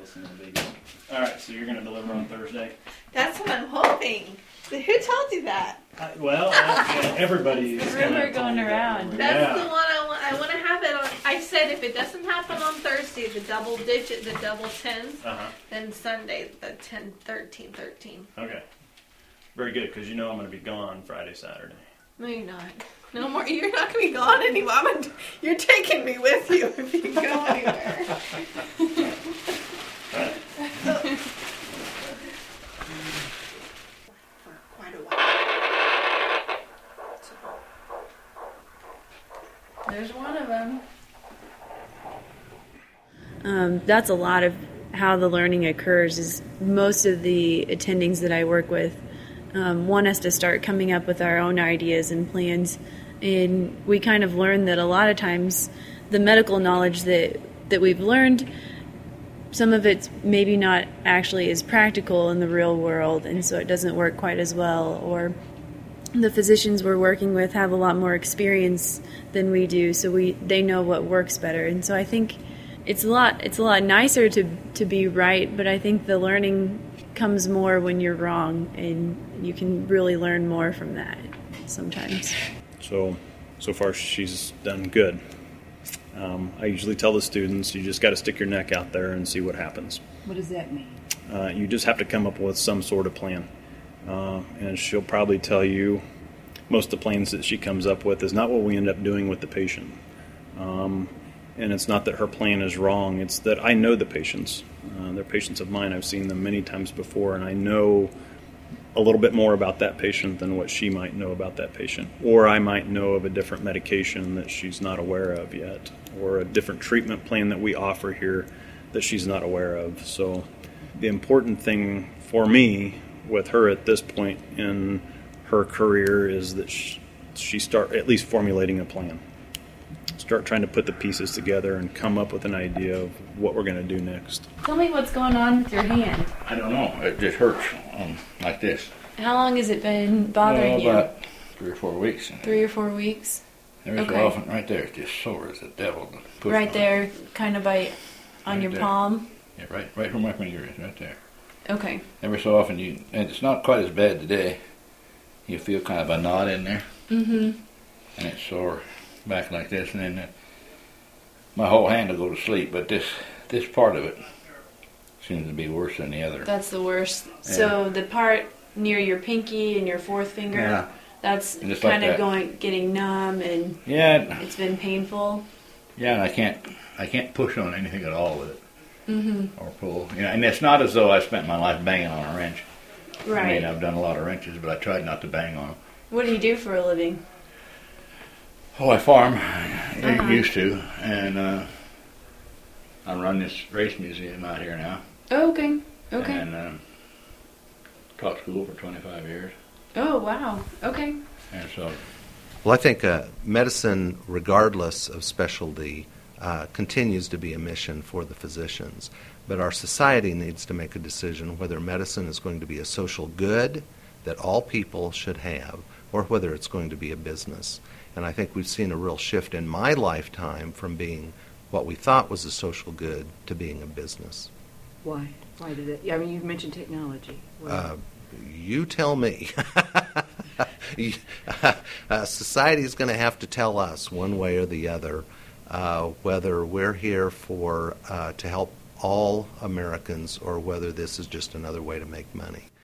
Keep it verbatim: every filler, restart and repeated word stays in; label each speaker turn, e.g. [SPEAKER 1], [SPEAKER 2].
[SPEAKER 1] listening to Vegas. All right, so you're going to deliver on Thursday?
[SPEAKER 2] That's what I'm hoping. Who told you that?
[SPEAKER 1] Uh, well, uh, everybody is
[SPEAKER 3] rumor going around.
[SPEAKER 2] That's
[SPEAKER 1] yeah.
[SPEAKER 2] the one I want. I want to have it on. I said if it doesn't happen on Thursday, the double digit, the double tens,
[SPEAKER 1] uh-huh.
[SPEAKER 2] then Sunday, the ten, thirteen, thirteen.
[SPEAKER 1] Okay. Very good, because you know I'm going to be gone Friday, Saturday.
[SPEAKER 2] No, you're not. No more. You're not going to be gone anymore. I'm gonna, you're taking me with you if you go anywhere. For quite a while.
[SPEAKER 3] There's one of them.
[SPEAKER 4] Um, that's a lot of how the learning occurs. Is most of the attendings that I work with um, want us to start coming up with our own ideas and plans, and we kind of learn that a lot of times the medical knowledge that that we've learned, some of it's maybe not actually as practical in the real world, and so it doesn't work quite as well. Or the physicians we're working with have a lot more experience than we do, so we they know what works better. And so I think it's a lot it's a lot nicer to to be right, but I think the learning comes more when you're wrong, and you can really learn more from that sometimes.
[SPEAKER 1] So, so far she's done good. Um, I usually tell the students, you just got to stick your neck out there and see what happens.
[SPEAKER 5] What does that mean?
[SPEAKER 1] Uh, you just have to come up with some sort of plan. Uh, and she'll probably tell you most of the plans that she comes up with is not what we end up doing with the patient. Um, and it's not that her plan is wrong. It's that I know the patients. Uh, they're patients of mine. I've seen them many times before, and I know a little bit more about that patient than what she might know about that patient. Or I might know of a different medication that she's not aware of yet, or a different treatment plan that we offer here that she's not aware of. So the important thing for me with her at this point in her career is that she, she start at least formulating a plan. Start trying to put the pieces together and come up with an idea of what we're going to do next.
[SPEAKER 3] Tell me what's going on with your hand.
[SPEAKER 6] I don't know. It just hurts um, like this.
[SPEAKER 3] How long has it been bothering
[SPEAKER 6] well, about you? Three or four weeks.
[SPEAKER 3] Three or four weeks?
[SPEAKER 6] Every
[SPEAKER 3] okay.
[SPEAKER 6] so often, right there, it's just sore as the devil.
[SPEAKER 3] Right there, kind of by on
[SPEAKER 6] right
[SPEAKER 3] your
[SPEAKER 6] there.
[SPEAKER 3] palm?
[SPEAKER 6] Yeah, right, right where my finger is, right there.
[SPEAKER 3] Okay.
[SPEAKER 6] Every so often, you, and it's not quite as bad today. You feel kind of a knot in there.
[SPEAKER 3] Mm-hmm.
[SPEAKER 6] And it's sore back like this, and then uh, my whole hand will go to sleep, but this this part of it seems to be worse than the other.
[SPEAKER 3] That's the worst.
[SPEAKER 6] Yeah.
[SPEAKER 3] So the part near your pinky and your fourth finger,
[SPEAKER 6] yeah.
[SPEAKER 3] that's
[SPEAKER 6] kind
[SPEAKER 3] like
[SPEAKER 6] of
[SPEAKER 3] going, getting numb, and
[SPEAKER 6] yeah,
[SPEAKER 3] it's been painful.
[SPEAKER 6] Yeah, and I can't I can't push on anything at all with it.
[SPEAKER 3] Mm-hmm.
[SPEAKER 6] Or pull. You know, and it's not as though I spent my life banging on a wrench.
[SPEAKER 3] Right.
[SPEAKER 6] I mean, I've done a lot of wrenches, but I tried not to bang on them.
[SPEAKER 3] What do you do for a living?
[SPEAKER 6] Oh, I farm. I
[SPEAKER 3] Uh-huh.
[SPEAKER 6] used to, and uh, I run this race museum out here now.
[SPEAKER 3] Oh, okay. Okay.
[SPEAKER 6] And um, taught school for twenty-five years.
[SPEAKER 3] Oh, wow. Okay.
[SPEAKER 6] And so,
[SPEAKER 7] well, I think uh, medicine, regardless of specialty, uh, continues to be a mission for the physicians. But our society needs to make a decision whether medicine is going to be a social good that all people should have, or whether it's going to be a business. And I think we've seen a real shift in my lifetime from being what we thought was a social good to being a business.
[SPEAKER 5] Why? Why did it? I mean, you mentioned technology.
[SPEAKER 7] Uh, you tell me. uh, society is going to have to tell us one way or the other uh, whether we're here for uh, to help all Americans or whether this is just another way to make money.